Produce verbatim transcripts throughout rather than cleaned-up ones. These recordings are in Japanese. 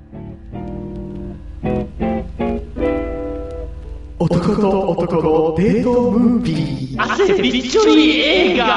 男と男のデートムービー、 汗びっちょり映画。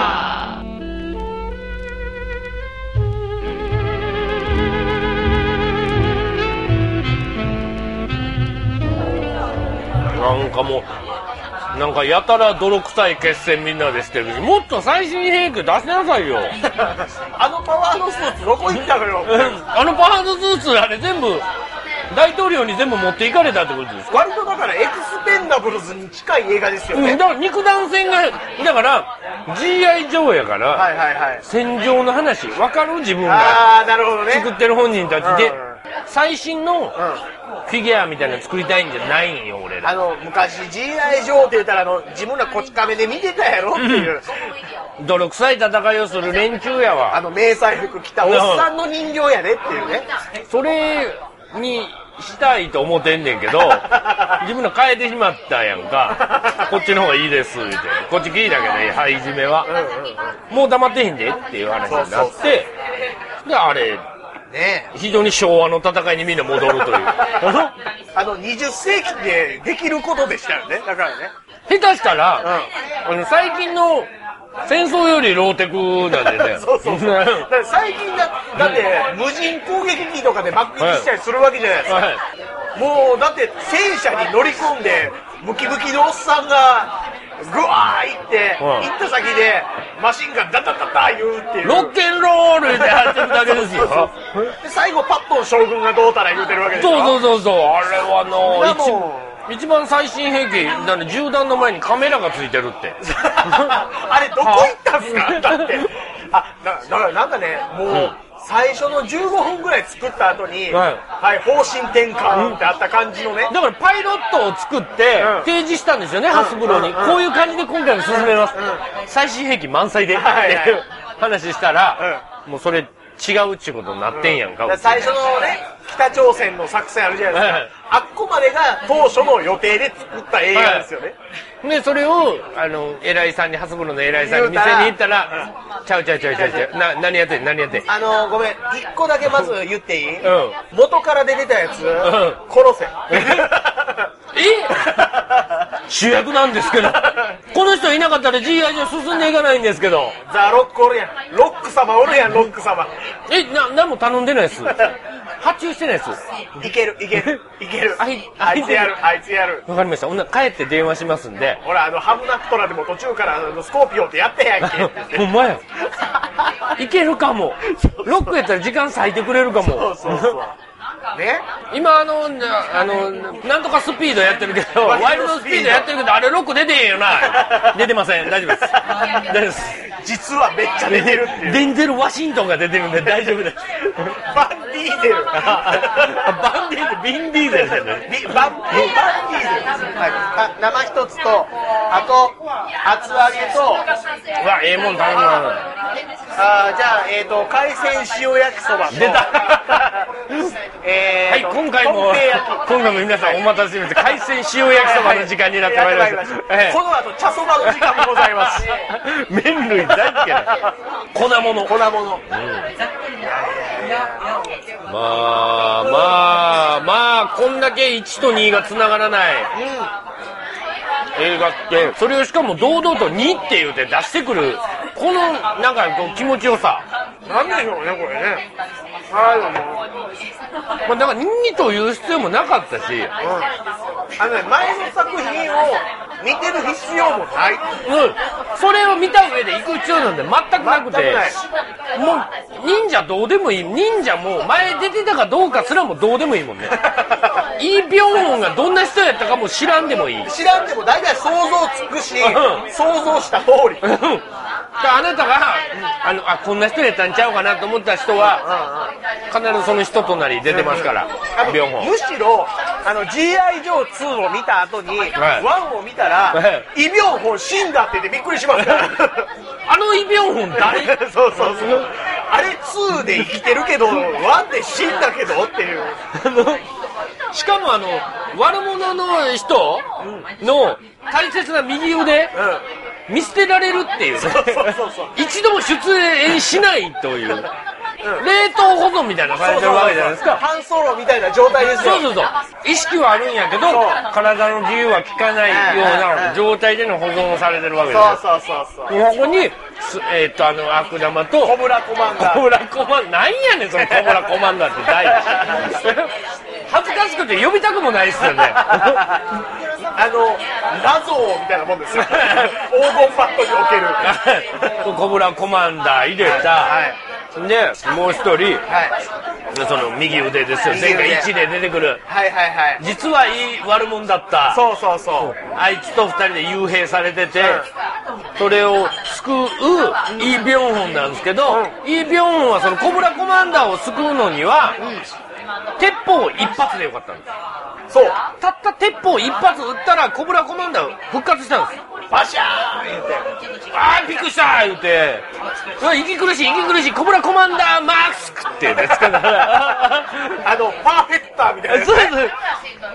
なんかもうなんかやたら泥臭い決戦みんなでしてるし、もっと最新兵器出しなさいよあのパワードスーツどこ行ったのよあのパワードスーツあれ全部大統領に全部持っていかれたってことですか。 割とだからエクスペンダブルズに近い映画ですよね、 うん、だから肉弾戦がだから ジーアイ ジョーやから、 はいはいはい、 戦場の話分かる自分があーなるほどね、 作ってる本人たちで、 うん、 最新のフィギュアみたいなの作りたいんじゃないんよ俺ら。 あの昔 ジーアイ ジョーって言ったらあの自分らこち亀で見てたやろっていう、 うん、泥臭い戦いをする連中やわ。 あの迷彩服着たおっさんの人形やねっていうね、 それにしたいと思ってんねんけど自分ら変えてしまったやんかこっちの方がいいですってこっち聞いたけどね、はい、いじめは、うんうんうん、もう黙ってへんでっていう話になって、そうそうそうであれね、非常に昭和の戦いにみんな戻るというあのにじゅっせいきでできることでしたよね。だからね下手したら、うん、あの最近の戦争よりローテクなんでねそうそうそうだから最近だだって無人攻撃機とかで爆撃したりするわけじゃないですか、はいはい、もうだって戦車に乗り込んでムキムキのおっさんがグワー行って、うん、行った先でマシンガンダダダダ言うっていうロッケンロールでやってるだけですよそうそうそうで最後パットン将軍がどうたら言うてるわけですよ。 そうそうそうそう、あれはの一一番最新兵器だね、銃弾の前にカメラがついてるってあれどこ行ったんすかだってあだだからなんかねもう、うん最初のじゅうごふんぐらい作った後に、はいはい、方針転換ってあった感じのね、 だからパイロットを作って提示したんですよね、うん、ハスブロに、うん、こういう感じで今回も進めます、うん、最新兵器満載でっていう話したら、うん、もうそれ違うっちゅうことになってんやんか、 うん、最初のね北朝鮮の作戦あるじゃないですか、はい、あっこまでが当初の予定で作った映画ですよね、 はい、でそれをあの偉いさんにハスブロの偉いさんに店に行ったら、うん、ちゃうちゃうちゃうちゃうちゃうな何やってん何やってんあのごめん一個だけまず言っていい、うん、元から出てたやつ、うん、殺せえ主役なんですけどこの人いなかったら ジーアイ じゃ進んでいかないんですけど。 ザ・ロックおるやん、ロック様おるやん、ロック様えな何も頼んでないです発注してないです。 いけるいけるいけるあいあいつやるあいつやるわかりました。ほんなら帰って電話しますんで。 ほらあのハムナプトラでも途中からあのスコーピオってやってやんけほんまやいけるかもロックやったら時間割いてくれるかも。 そうそうそうね、 今あのあのなんとかスピードやってるけどワイルドスピードやってるけどあれロック出てへんよな出てません大丈夫です大丈夫です実はめっちゃ出てるっていうデンゼル・ワシントンが出てるんで大丈夫ですバンディーゼルバンディーゼルビンディーゼルじゃないビバンバンディーゼル、はい、生一つとあと厚揚げとうわええもん頼むなあじゃあ、えーと、海鮮塩焼きそばと出たえー、 はい今回も今回も皆さんお待たせしました海鮮塩焼きそばの時間になってまいりました、 はいはい、この後茶そばの時間もございます麺類大好きな粉物粉物、うん、 まあまあまあこんだけいちとにがつながらない、うん、映画ってそれをしかも堂々とにって言うて出してくるこのなんかこう気持ちよさなんでしょうねこれねあのまあ、だからにという必要もなかったし、うん、 あのね前の作品を見てる必要もない、 うん、それを見た上で行く必要なんて全くなくてもう忍者どうでもいい忍者も前出てたかどうかすらもどうでもいいもんねイ・ビョンホンがどんな人やったかも知らんでもいい知らんでも大体想像つくし、うん、想像した通りあなたがあのあこんな人やったんちゃうかなと思った人は必ずその人となり出てますから、うんうん、ビョンホンむしろあの ジーアイ ジョーツーを見た後に、はい、ワンを見たら、はい、イ・ビョンホン死んだって言ってびっくりしますからあのイ・ビョンホン誰そうそうそうあれツーで生きてるけどワンで死んだけどっていうあのしかもあの悪者の人の大切な右腕、うん、見捨てられるっていうねそうそうそうそう一度も出演しないといううん、冷凍保存みたいなされてるわけじゃないですか。 半ソロみたいな状態ですよ。 そうそうそう。意識はあるんやけど、体の自由は効かないような状態での保存をされてるわけですよ。 そうそうそうそう。 ここに、えー、っと、あの、悪玉と、 コブラコマンダー。 コブラコマンダー。なんやねん、そのコブラコマンダーって大事。恥ずかしくて呼びたくもないっすよね。 あの、謎みたいなもんですよ。黄金パッドにおける。 コブラコマンダー入れた。はいで、もう一人、はい、その右腕ですよ。前回いちで出てくる。 はいはいはい。 実はいい悪者だった。 そうそうそう。 あいつと二人で幽閉されてて、うん、それを救うイ・ビョンホンなんですけど、うん、イ・ビョンホンはそのコブラコマンダーを救うのには、うん、鉄砲一発でよかったんです。そう。たった鉄砲一発撃ったらコブラコマンダー復活したんです。 バシャーン言うて、 あーびっくりしたー言うて、うわ息苦しい息苦しいコブラコマンダーマスクってですかあのパーフェクターみたいな。 そうです。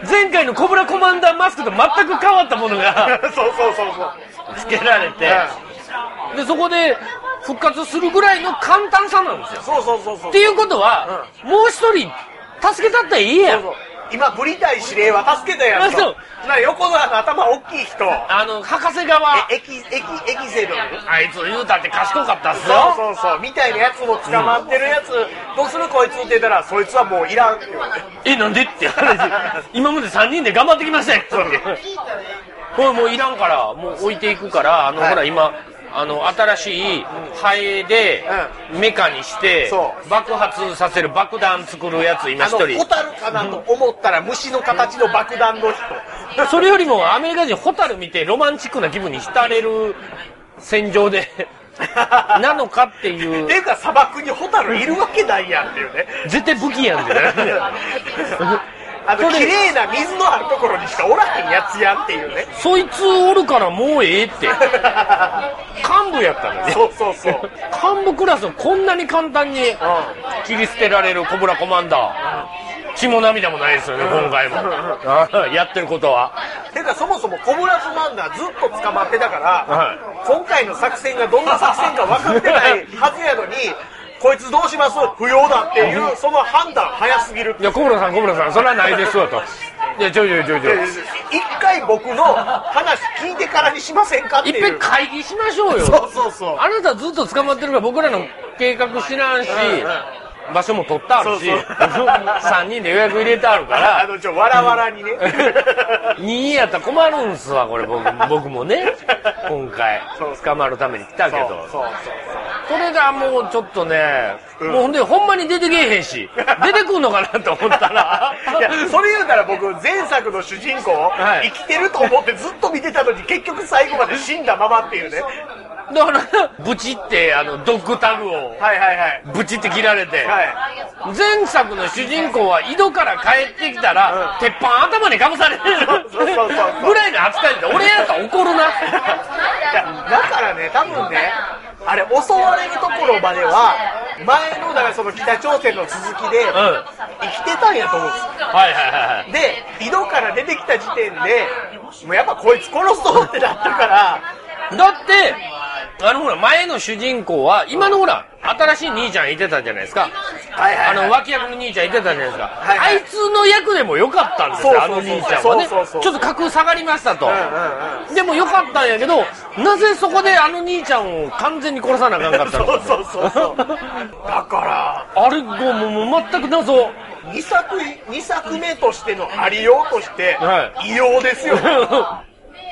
前回のコブラコマンダーマスクと全く変わったものがそうそうそうそうつけられて、うん、でそこで復活するぐらいの簡単さなんですよ。 そうそうそうそう。 っていうことは、うん、もう一人助けたったらいいやん。そうそう今ブリタイ司令は助けたやんと。な横の頭大きい人、 あの博士側エキエキエキセドル、 あいつ言うたって賢かったっすよ。 そうそうそうみたいなやつも捕まってるやつ、うん、どうするこいつって言ったらそいつはもういらんって言われて、 えなんでって話今までさんにんで頑張ってきましたよこれもういらんからもう置いていくからあの、はい、ほら今あの新しいハエでメカにして爆発させる爆弾作るやつ今一人。 あのホタルかなと思ったら虫の形の爆弾の人それよりもアメリカ人ホタル見てロマンチックな気分に浸れる戦場でなのかっていう。 っていうか砂漠にホタルいるわけないやんっていうね絶対武器やんってねあの綺麗な水のあるところにしかおらへんやつやんっていうね。 そいつおるからもうええって幹部やったのね。 そうそうそう幹部クラスをこんなに簡単に切り捨てられるコブラコマンダー、うん、血も涙もないですよね、うん、今回もやってることは。 てかそもそもコブラコマンダーずっと捕まってたから、はい、今回の作戦がどんな作戦か分かってないはずやのにこいつどうします不要だっていうその判断早すぎる。 いや小村さん小村さんそれはないですわといやちょいちょいちょいちょい一回僕の話聞いてからにしませんかっていう。 いっぺん会議しましょうよ。 そうそうそう。 あなたずっと捕まってるから僕らの計画知らんし、うんうん場所も取ってあるしそうそうさんにんで予約入れてあるからあのちょわらわらにねにやったら困るんすわこれ 僕, 僕もね今回捕まるために来たけどそうそうそうそれがもうちょっとね、うん、もうほんでほんまに出てけえへんし出てくんのかなと思ったらいやそれ言うたら僕前作の主人公、はい、生きてると思ってずっと見てたのに結局最後まで死んだままっていうね。 だからブチってあのドッグタグをはいはいはいブチって切られて、 はい、 前作の主人公は井戸から帰ってきたら、うん、鉄板頭にかぶされるぐらいの扱いで俺やったら怒るな。いやだからね多分ねあれ襲われるところまでは前のだからその北朝鮮の続きで生きてたんやと思うんですよ、うん、はいはいはい、で井戸から出てきた時点でもうやっぱこいつ殺そうってなったからだってあのほら前の主人公は今のほら新しい兄ちゃんいてたじゃないですか、はいはいはい、あの脇役の兄ちゃんいてたじゃないですか、はいはい、あいつの役でもよかったんですよ。あの兄ちゃんはねそうそうそうそうちょっと格下がりましたと、うんうんうん、でもよかったんやけどなぜそこであの兄ちゃんを完全に殺さなあかんかったのかそうそうそうそうだからあれもうもう全く謎にさくにさくめとしてのありようとして異様ですよ、 はい、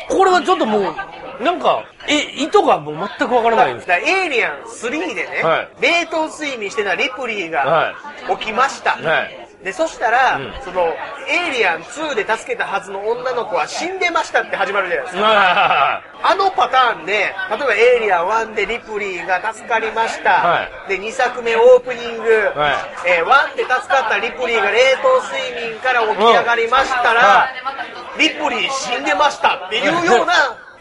これはちょっともうなんかえ意図がもう全くわからないんです。 だエイリアンスリーでね、はい、冷凍睡眠してたリプリーが起きました、はいはい、でそしたら、うん、そのエイリアンツーで助けたはずの女の子は死んでましたって始まるじゃないですか、はい、あのパターンで例えばエイリアンワンでリプリーが助かりました、はい、でにさくめオープニング、はいえー、ワンで助かったリプリーが冷凍睡眠から起き上がりましたら、うんはい、リプリー死んでましたっていうような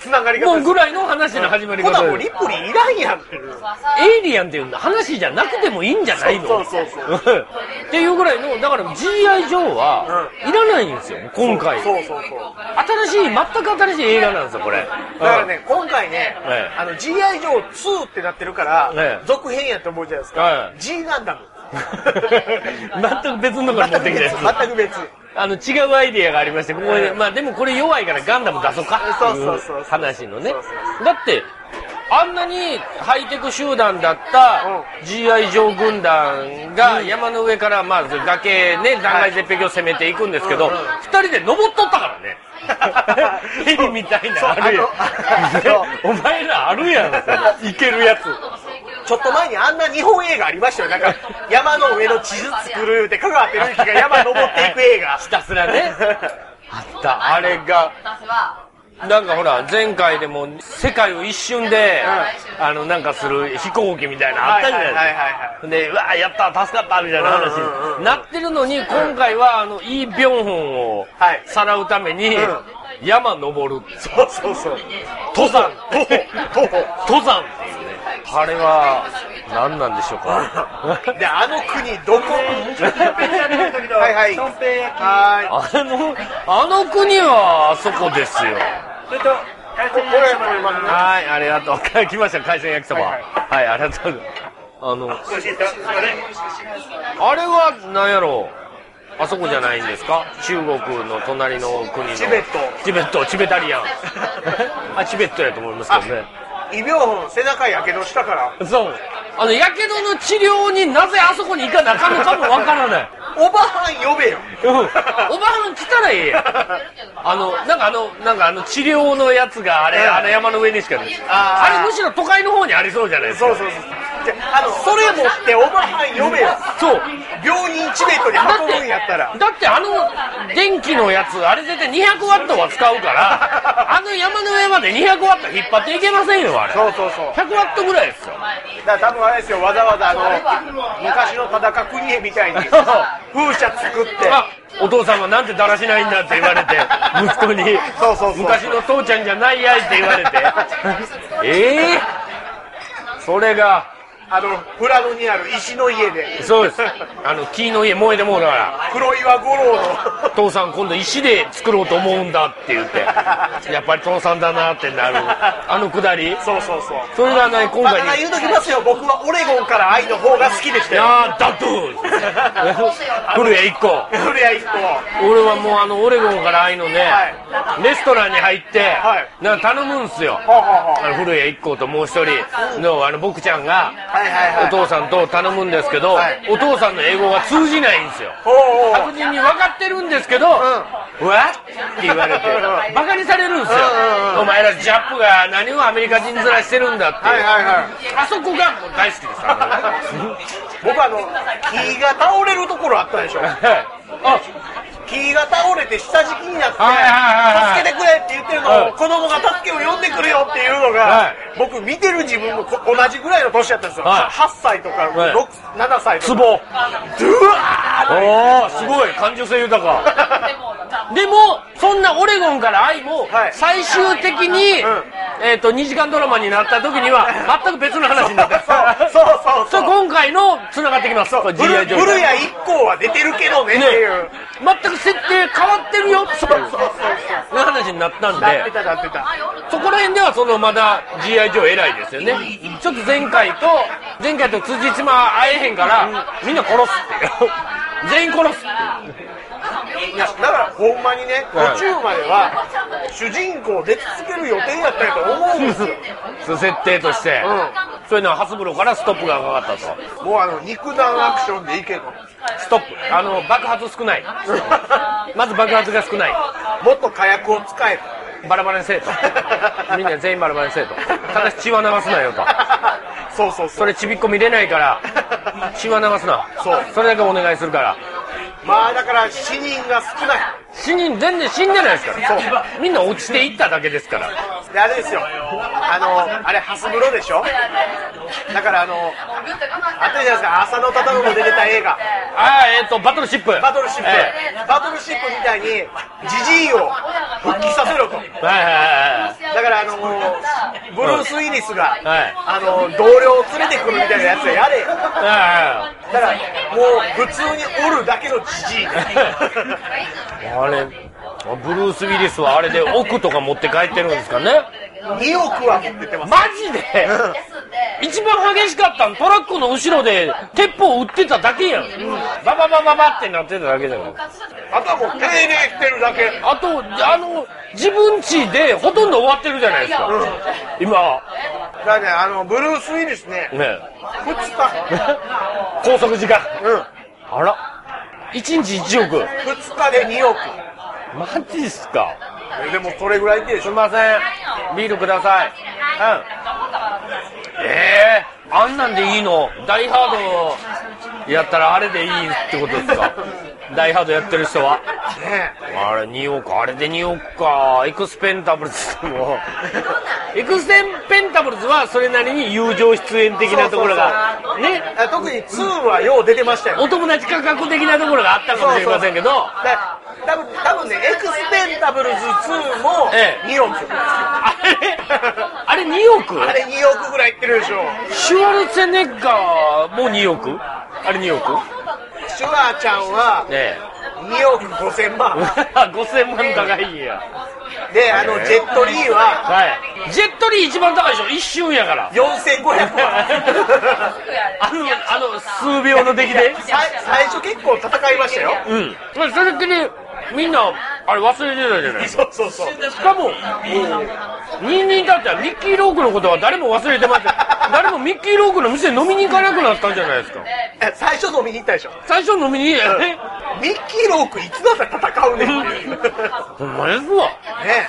つながり方もうぐらいの話の始まり方、 ほなもうリプリいらんやんっていう。 エイリアンっていう話じゃなくてもいいんじゃないの？ そうそうそうっていうぐらいの、だから ジーアイ ジョーはいらないんですよ、今回。 そうそうそう。 新しい、全く新しい映画なんですよ、これ。 だからね、今回ね、 ええあの ジーアイ ジョーツーってなってるから、 ええ続編やと思うじゃないですか。 はい G ガンダム。 全く別のから持ってきたやつ。 全く別。 あの、違うアイディアがありまして、ここで、まあでもこれ弱いからガンダム出そうかっていう話のね。だって、あんなにハイテク集団だった ジーアイ ジョー軍団が山の上からまず崖ね、断崖絶壁を攻めていくんですけど、二人で登っとったからね。ヘリみたいなあるやん。お前らあるやん、いけるやつ。 ちょっと前にあんな日本映画ありましたよ。なんか山の上の地図作るって香川照之が山登っていく映画。 ひたすらね。あった、あれが。なんかほら、前回でも世界を一瞬で、あの、なんかする飛行機みたいなのあったじゃないですか。で、うわ、やった、助かった、みたいな話になってるのに、今回は、あの、イ・ビョンホンをさらうために、山登る。 そうそうそう。 登山。 徒歩。徒歩。 登山っていうね。あれは、何なんでしょうか。 で、あの国、どこはいはい。 はい。あの、あの国は、あそこですよ。 それと、海鮮焼きそばでますね。 はい、ありがとう。来ました、海鮮焼きそば。はい、はい、ありがとうございます。あの、あれは、なんやろう。あそこじゃないんですか？中国の隣の国の。 チベット。 チベット、チベタリアン。あ、チベットやと思いますけどね。 イ・ビョンホン、背中やけどしたから。 そう。あの、やけどの治療になぜあそこに行かなあかんのかもわからない。 おばはん呼べよ。 うん。おばはん来たらええやん。あの、なんかあの、なんかあの治療のやつがあれ、あの山の上にしかない。あれむしろ都会の方にありそうじゃないですか。 そうそうそう。あの、それ持っておばはん呼べよ。 そう。 病人チベットに運ぶんやったら。 だってあの電気のやつ、あれ絶対にひゃくワットは使うから、あの山の上までにひゃくワット引っ張っていけませんよ、あれ。 そうそうそう。 ひゃくワットぐらいですよ。 だから多分あれですよ、わざわざあの、昔の田中邦衛みたいに、風車作って。 あ、お父さんはなんてだらしないんだって言われて、息子に、 そうそうそう昔の父ちゃんじゃないやいって言われて、ええー、それが、 あの、富良野にある石の家で。 そうです。あの、木の家燃えてもうだから。 黒岩五郎の。 父さん今度石で作ろうと思うんだって言って、やっぱり父さんだなってなる。あのくだり。 そうそうそう。 それがね、今回に。 まあ、言うときますよ、僕はオレゴンから愛の方が好きでしたよ。 あー、だっと古谷一個。 古谷一個。 俺はもうあの、オレゴンから愛のね、はい、レストランに入って、はい、なんか頼むんすよ。はあはあ、あの古谷一個ともう一人の、あの、僕ちゃんが、はいはいはい、お父さんと頼むんですけど、はい、お父さんの英語が通じないんですよ。確実に分かってるんですけど、うん、うわって言われて、バカにされるんですよ。お前らジャップが何をアメリカ人面してるんだって。はいはいはい、あそこがもう大好きです。 僕あの、木が倒れるところあったでしょ。あ、木が倒れて下敷きになって、助けてくれって言ってるのを、子供が助けを呼んでくるよっていうのが、僕見てる自分も同じぐらいの年だったんですよ。はっさいとかろく、ななさいとか。 ツボ。ドゥワー、おー、すごい、感受性豊か。でも、そんなオレゴンから愛も、最終的に、えっと、にじかんドラマになった時には、全く別の話になって、 そうそうそう。 今回の繋がってきます。 古谷一行は出てるけどねっていう。 全く設定変わってるよっていう話になったんで、 なってたなってた。 そこら辺ではそのまだ ジーアイ 上偉いですよね。ちょっと前回と、前回と辻褄会えへんから、みんな殺すっていう。全員殺すっていう。 いや、だからほんまにね、途中までは主人公出続ける予定やったと思うんですよ。 設定として、うん、そういうのはハスブロからストップがかかったと。もうあの肉弾アクションでいけと。 ストップ。あの爆発少ない。まず爆発が少ない。 もっと火薬を使えと。 バラバラにせえと。みんな全員バラバラにせえと。ただし血は流すなよと。 そうそうそう。 それちびっこ見れないから血は流すな。そう。それだけお願いするから。 まあだから死人が少ない。 死人全然死んでないですから。そう。みんな落ちていっただけですから。 であれですよ、あのあれハスブロでしょ。だからあのあったじゃないですか、浅野忠信も出てた映画、 ああ、えっとバトルシップバトルシップ、 えバトルシップみたいにジジイを復帰させろと。 はいはいはいだからあのブルース・ウィリスが、 はいあの同僚を連れてくるみたいなやつでやれ。 はいはだからもう普通におるだけのジジイいあれブルース・ウィリスはあれで億とか持って帰ってるんですかね。 におくは持ってってます。 マジで一番激しかったのトラックの後ろで鉄砲撃ってただけやん、バババババってなってただけだから。 あとはもう丁寧してるだけ。 あとあの自分家でほとんど終わってるじゃないですか、 うん、 今だからね、あのブルース・ウィリスね、 ねふつか拘束時間、 うんあらいちにちいちおく、 ふつかでにおく。 マジですか。 でもそれぐらいでしょ。 すみません、ビールください。うんえー、あんなんでいいの。ダイハードやったらあれでいいってことですか。ダイハードやってる人はねあれにおく、あれでにおくか。エクスペンタブルズもエクスペンタブルズはそれなりに友情出演的なところがね、 特にツーはよう出てましたよ。 お友達価格的なところがあったかもしれませんけど、 だ多分多分ね、エクスペンタブルズツーもええにおく、 あれあれにおく、 あれにおくぐらいいってるでしょ。 シュワルツェネッガーもにおく、あれにおく、 シュワちゃんはねにおくごせんまんごせんまん高いんや。 で、あのジェットリーははいジェットリー一番高いでしょ、一瞬やからよんせんごひゃくまんあのあの数秒の出来でさ最初結構戦いましたよ。 うんまあそれっきりみんなあれ忘れてたじゃない。 そうそうそう。 しかも人間だってはミッキー・ロークのことは誰も忘れてません。誰もミッキー・ロークの店飲みに行かなくなったんじゃないですか。 え最初飲みに行ったでしょ。 最初飲みに、うん、 ミッキー・ロークいつだったら戦うねんっていうほんまですわね。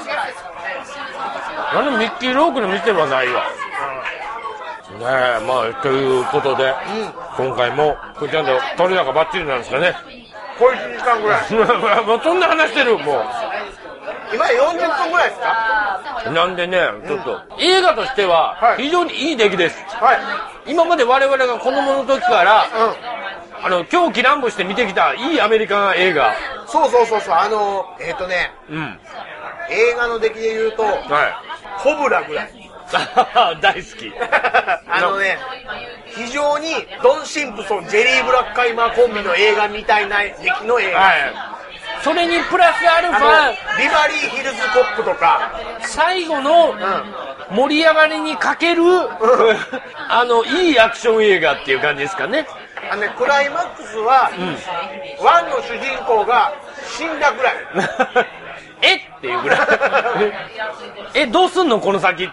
あのミッキー・ロークの店はないわ、うん、ねえまあということで、うん、今回もこれちゃんと取れ高バッチリなんですかね。 これいちじかんぐらいもうそんな話してるもう今よんじゅっぷんぐらいですか。 なんでねちょっと、うん、映画としては非常にいい出来です、はい、今まで我々が子供の時から、うん、あの狂気乱舞して見てきたいいアメリカン映画。 そうそうそうそう、あのえっ、ー、とね、うん、映画の出来で言うと、はい、コブラぐらい大好きあのね非常にドン・シンプソンジェリー・ブラッカイマーコンビの映画みたいな出来の映画、はい、 それにプラスアルファビバリーヒルズコップとか最後の盛り上がりにかける、うん、あのいいアクション映画っていう感じですかね。 あのねクライマックスは、うん、ワンの主人公が死んだぐらいえっていうぐらいえどうすんのこの先って。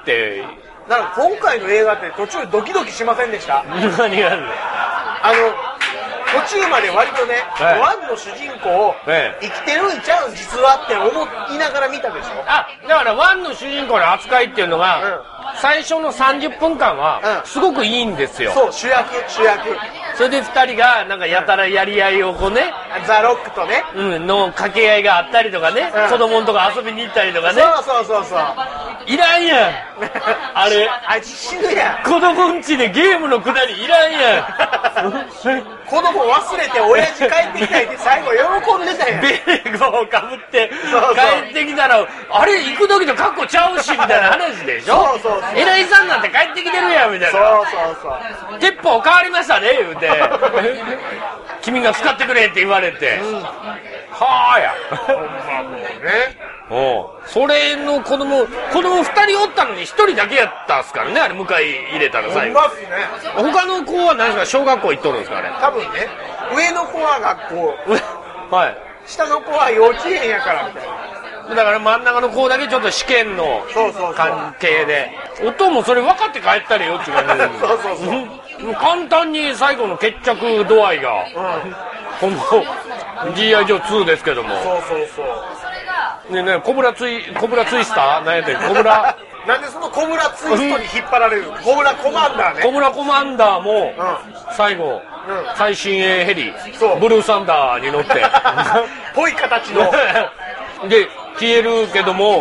だから今回の映画って途中ドキドキしませんでした？ 何があるの？ あの途中まで割とね、はい、ワンの主人公、はい、生きてるんちゃうん実はって思いながら見たでしょ。 あだからワンの主人公の扱いっていうのが、うん、最初のさんじゅっぷんかんはすごくいいんですよ、 うん、そう主役主役それでふたりがなんかやたらやり合いをこうね、 うん、ザ・ロックとね、 うん、の掛け合いがあったりとかね、うん、子供のとこ遊びに行ったりとかね。 そうそうそうそういらんやんあれあいつ死ぬやん。 子供ん家でゲームのくだりいらんやん子供忘れて親父帰ってきたいって最後喜んでたやん。 ベレーゴをかぶって帰ってきたらあれ行く時と格好ちゃうしみたいな話でしょ。そうそうそう偉いさんなんて帰ってきてるやんみたいな。 そうそうそう鉄砲変わりましたね言うて君が使ってくれって言われて、うん、はあやほんまもうねおそれの子供子供ふたりおったのにひとりだけやったっすからねあれ迎え入れたら最後。 ますね。 他の子は何ですか小学校行っとるんですかあれ。 多分ね上の子は学校はい下の子は幼稚園やからみたいな。 だから真ん中の子だけちょっと試験の関係で音もそれ分かって帰ったりよって感じでそうそうそう簡単に最後の決着度合いが、うん、この ジーアイ ジョーツーですけどもそうそうそうねえねえコブラツイコブラツイスター何やってコブラなんでそのコブラツイストに引っ張られるコブラコマンダーね。 コブラコマンダーも、うん、最後、うん、最新鋭ヘリブルーサンダーに乗ってぽい形ので消えるけども、うん、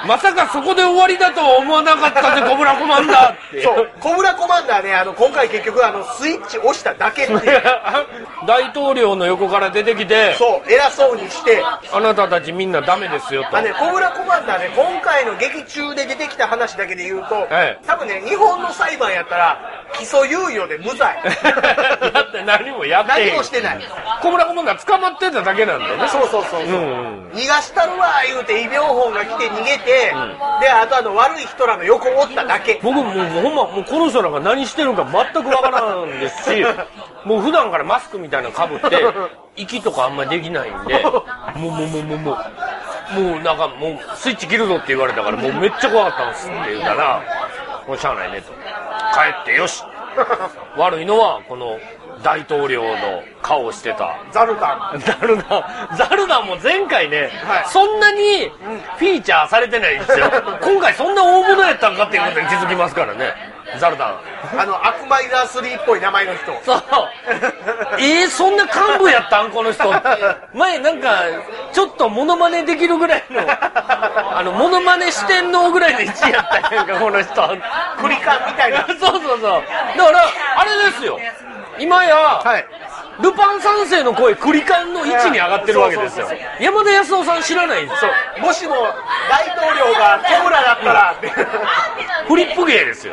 まさかそこで終わりだとは思わなかったぜコブラコマンダーってそうコブラコマンダーね、あの今回結局あのスイッチ押しただけっていう大統領の横から出てきて、 そう偉そうにして、 あなたたちみんなダメですよと。 あ、ね、コブラコマンダーね、今回の劇中で出てきた話だけで言うと、 ええ、 多分ね日本の裁判やったら起訴猶予で無罪だって何もやって何もしてない。 コブラコマンダー捕まってただけなんだよね。 そうそうそうそう、 うんうん、 逃がしたるわ言うてイ・ビョンホンが来て逃げて、うん、であとあの悪い人らの横を追っただけ。 僕もうほんまもうこの人らが何してるか全くわからんですしもう普段からマスクみたいなのかぶって息とかあんまりできないんでもうもうもうもうもうもうなんかもうスイッチ切るぞって言われたからもうめっちゃ怖かったんですって言うたら、もうしゃあないねと、帰ってよし悪いのはこの大統領の顔をしてたザルダンザルダンザルダンも前回ね、 はい、 そんなにフィーチャーされてないんですよ今回そんな大物やったんかっていうことに気づきますからね。ザルダン、 あのアクマイザースリーっぽい名前の人。 そうえー、そんな幹部やったんこの人前なんかちょっとモノマネできるぐらいのあのモノマネ四天王ぐらいの位置やったやんかこの人クリカンみたいなそうそうそう、だからあれですよ今や、はい、ルパン三世の声クリカンの位置に上がってるわけですよ。山田康夫さん知らないんですよ。 もしも大統領がコブラだったらフリップ芸ですよ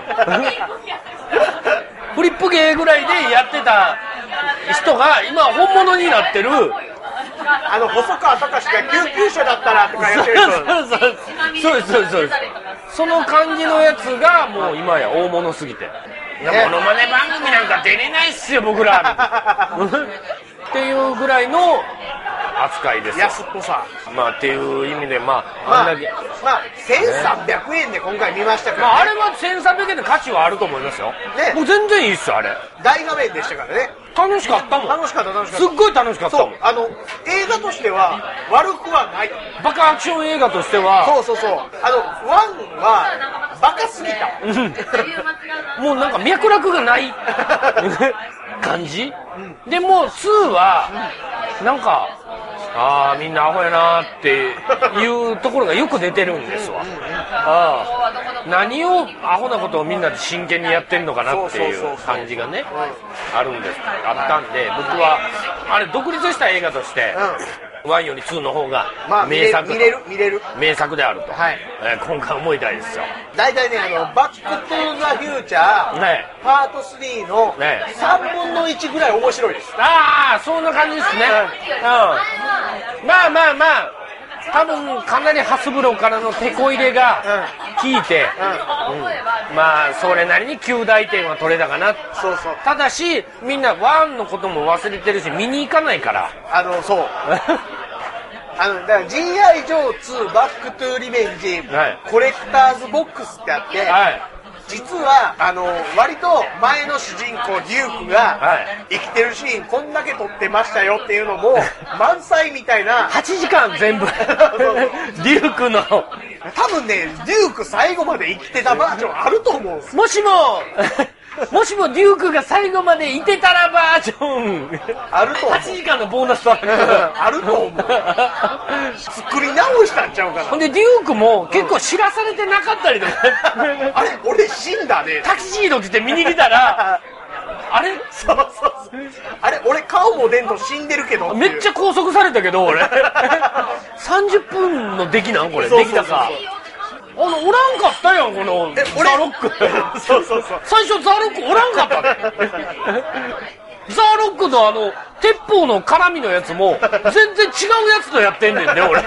フリップ芸ぐらいでやってた人が今本物になってるあの細川たかしが救急車だったらとかやってる人そうですそうですそうですその感じのやつがもう今や大物すぎて、モノマネ番組なんか出れないっすよ僕らっていうぐらいの扱いですよ。 安っぽさ、 まあっていう意味でまあ、 まあ、 あんだけまあせんさんびゃくえんで今回見ましたから、ね、 まあ、あれはせんさんびゃくえんで価値はあると思いますよ、ね、もう全然いいっすよあれ。 大画面でしたからね。 楽しかったもん。 楽しかった楽しかった。 すっごい楽しかったもん。 そう、あの映画としては悪くはない。 バカアクション映画としてはそうそうそう、あのワンはバカすぎたもうなんか脈絡がない感じ、うん、でもツーはなんかああみんなアホやなっていうところがよく出てるんですわ。ああ何をアホなことをみんなで真剣にやってんのかなっていう感じがねあるんですあったんで、僕はあれ独立した映画として、うん、ワンよりツーの方が名作、 まあ、見れる見れる名作であると、 はい、 えー、今回思いたいですよ。 大体ね、あのバックトゥーザフューチャー、ね、パートスリーのさんぶんのいちぐらい面白いです。 ああそんな感じですね、うん、まあまあまあ多分かなりハスブロからのテこ入れが効いて、うんうん、まあそれなりにきゅう大点は取れたかな。 そうそう、 ただしみんなワンのことも忘れてるし見に行かないから、 あのそうあのだから ジーアイ ジョーツーバックトゥーリベンジ、はい、コレクターズボックスってあって、はい、実はあの割と前の主人公デュークが生きてるシーンこんだけ撮ってましたよっていうのも満載みたいなはちじかん全部デュークの多分ねデューク最後まで生きてたバージョンあると思うんです。 もしももしもデュークが最後までいてたらバージョンあると思う。 はちじかんのボーナストラックあると思う作り直したんちゃうかな。 ほんでデュークも結構知らされてなかったりとかあれ俺死んだねタキシード着て見に来たらあれそうそうそうあれ俺顔も出んと死んでるけどめっちゃ拘束されたけど俺さんじゅっぷんの出来なんこれできたかあのおらんかったやんこのザロックそうそうそう最初ザロックおらんかったねザロックのあの鉄砲の絡みのやつも全然違うやつとやってんねんね俺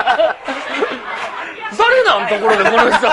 誰なんところでこの人だ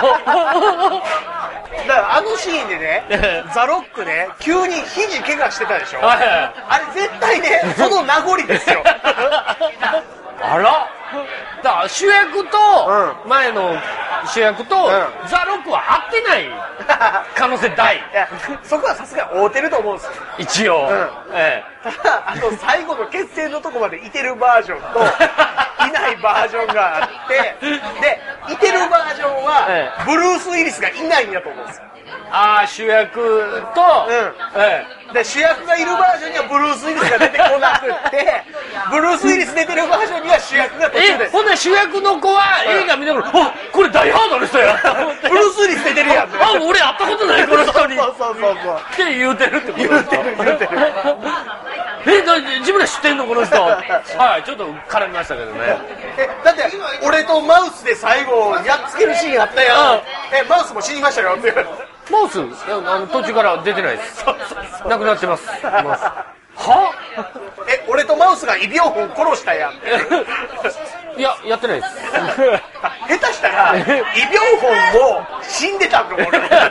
からあのシーンでねザロックね急に肘怪我してたでしょ、はい、あれ絶対ねその名残ですよあらだから主役と、うん、前の主役と、うん、ザ・ロックは合ってない可能性大。いやそこはさすがに合うてると思うんですよ一応、うんええ、ただあの最後の決戦のとこまでいてるバージョンといないバージョンがあってでいてるバージョンは、ええ、ブルース・ウィリスがいないんだと思うんですよ。 ああ主役と、うんええ、で主役がいるバージョンにはブルース・ウィリスが出てこなくってブルース・ウィリス出てるバージョンには主役が途中でえほんなら主役の子は映画見ながら「あこれダイハードの人や」 ブルース・ウィリス出てるやんあ俺会ったことないこの人にそうそうそうそうって言うてるってことですか言うてる言うてるえだ自分ら知ってんのこの人はいちょっと絡みましたけどねえだって俺とマウスで最後やっつけるシーンあったやんえマウスも死にましたよってマウスいやあの途中から出てないです亡くなってますマウスはえ俺とマウスがイ・ビョンホン殺したやんいややってないです下手したらイ・ビョンホンも死んでたと思う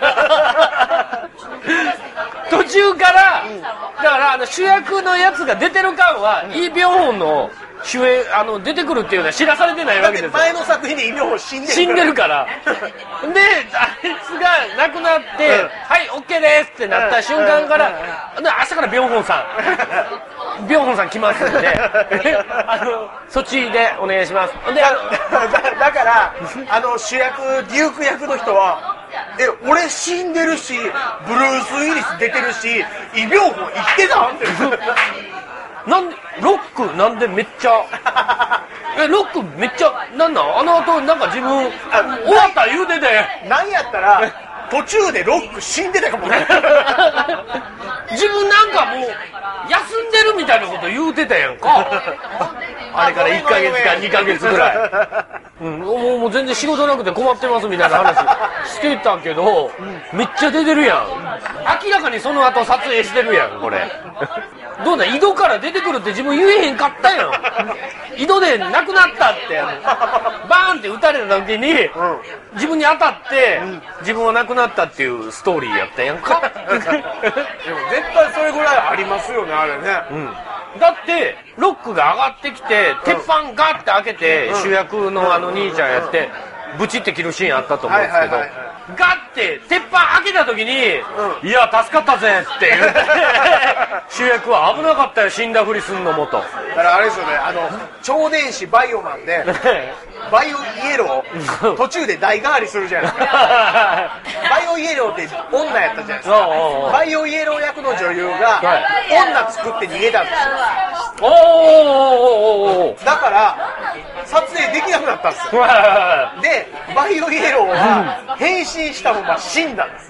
途中からだからあの主役のやつが出てる間はイ・ビョンホンの主演あの出てくるっていうのは知らされてないわけですよ前の作品でイ・ビョンホン死んでる死んでるからであいつが亡くなって、うん、はい OK ですってなった瞬間から、うん、で明日からビョンホンさんビョンホンさん来ますんであのそっちでお願いしますであのだ, だからあの主役デューク役の人はえ俺死んでるしブルース・ウィリス出てるしイ・ビョンホン生きてたんってなんでロックなんでめっちゃえロックめっちゃなんなんあの後なんか自分終わった言うててなんやったら途中でロック死んでたかもね自分なんかもう休んでるみたいなこと言うてたやんかあれからいっかげつかにかげつぐらい、うん、もうもう全然仕事なくて困ってますみたいな話してたけど、うん、めっちゃ出てるやん明らかにその後撮影してるやんこれどうだ井戸から出てくるって自分言えへんかったやん井戸で亡くなったってバーンって撃たれた時に、うん、自分に当たって、うん、自分は亡くなったっていうストーリーやったやんかでも絶対それぐらいありますよねあれね、 うん、だってロックが上がってきて、うん、鉄板ガッて開けて、うん、主役のあの兄ちゃんやって、うん、ブチって切るシーンあったと思うんですけど、はいはいはいはいガッて鉄板開けた時に、うん、いや助かったぜって言って主役は危なかったよ死んだふりすんのもとだからあれですよねあの超電子バイオマンでバイオイエロー途中で代替わりするじゃないですかバイオイエローって女やったじゃないですかバイオイエロー役の女優が、はい、女作って逃げたんですよおーだから撮影できなくなったんですよでバイオイエローは変身したまま死んだんです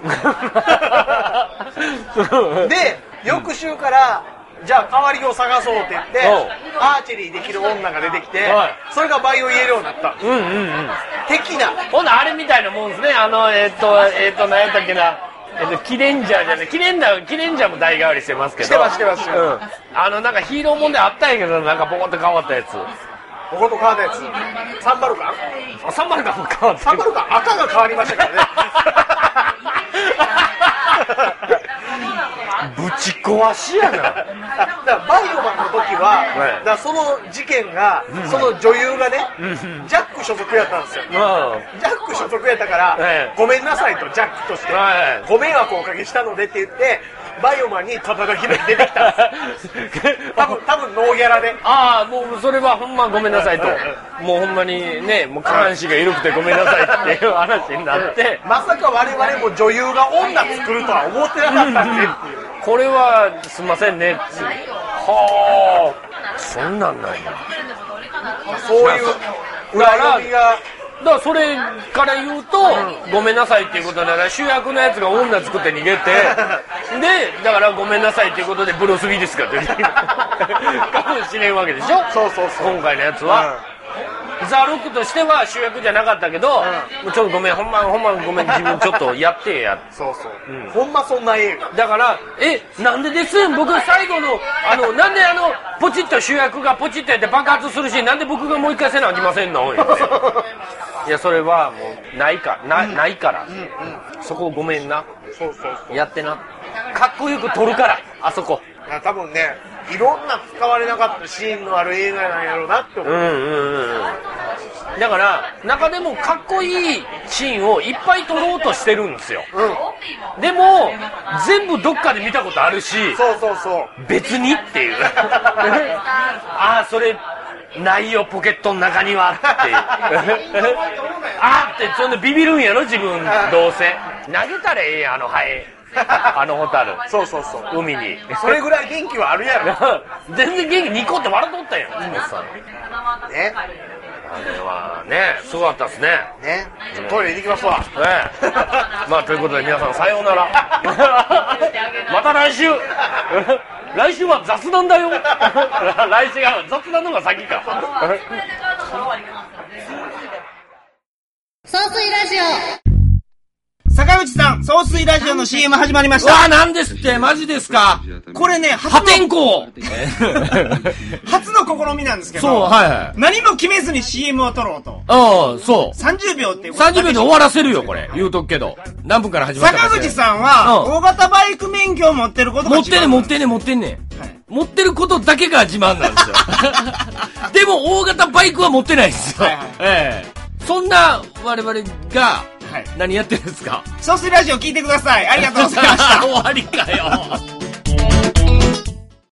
で翌週からじゃあ代わりを探そうって言ってアーチェリーできる女が出てきて、はい、それがバイオイエローになったんです、うんうんうん、的なほんなあれみたいなもんですねあのえっ、ー、とえっ、ー、と何やったっけなえっと、キレンジャーじゃないキレンジャーキレンジャーも代替わりしてますけどしてますしてます、うん、 あのなんかヒーローもんであったんやけどなんかボコッと変わったやつボコッと変わったやつサンバルカンあサンバルカンも変わったサンバルカン赤が変わりましたからねぶち壊しやなだからバイオマンの時は、はい、だからその事件が、うん、その女優がね、うん、ジャック所属やったんですよ、うん、ジャック所属やったから、はい、ごめんなさいとジャックとして、はい、ご迷惑をおかけしたのでって言ってバイオマンに戦い姫出てきたんです多分多分ノーギャラでああもうそれはほんまごめんなさいともうほんまにねもう下半身が緩くてごめんなさいっていう話になってまさか我々も女優が女作るとは思ってなかったんでこれはすいませんねはあそんなんなんやそういう裏読みがだからそれから言うと、うん、ごめんなさいっていうことなら主役のやつが女作って逃げてでだからごめんなさいっていうことでブルース・ウィリスが出てくるかもしれんわけでしょそうそうそう今回のやつは、うん、ザ・ロックとしては主役じゃなかったけど、うん、ちょっとごめんほんまほんまごめん自分ちょっとやってやそうそう、うん、ほんまそんな映画だからえなんでです僕最後のあのなんであのポチッと主役がポチッとやって爆発するしなんで僕がもう一回せなあきませんのいやそれはもうないか な,、うん、ないから、うんうん、そこごめんなそうそうそうやってなかっこよく撮るからあそこ多分ねいろんな使われなかったシーンのある映画なんやろうなって思う、うんうんうん、 だから中でもかっこいいシーンをいっぱい撮ろうとしてるんですよ、うん、でも全部どっかで見たことあるしそうそうそう別にっていうああそれないよポケットの中にはってあーってそんでビビるんやろ自分どうせ投げたらええやんあのハエあのホタル。 そうそうそう。 海に。 それぐらい元気はあるやろ。 全然元気ニコって笑っとったやん。おっさん。 ね。 あれはね、すごかったっすね。 ね。トイレ行ってきますわ。 ねまあ、ということで皆さんさようなら。また来週来週は雑談だよ。来週が雑談の方が先か。 総水ラジオ。 坂口さん、総水ラジオの シーエム 始まりました。 うわ、なんですって、マジですか。 これね、 破天荒初の試みなんですけど、 そう、はいはい。 何も決めずに シーエム を撮ろうと。 ああ、そう。 さんじゅうびょうっていうさんじゅうびょうで終わらせるよ、これ。言うとくけど。何分から始まったか。 坂口さんは、大型バイク免許を持ってることが持ってんねん、持ってんねん、持ってんねん。持ってることだけが自慢なんですよ。でも、大型バイクは持ってないんですよ。ええ。そんな我々が、何やってるんですか。 総水ラジオ聞いてください。ありがとうございました。 終わりかよ。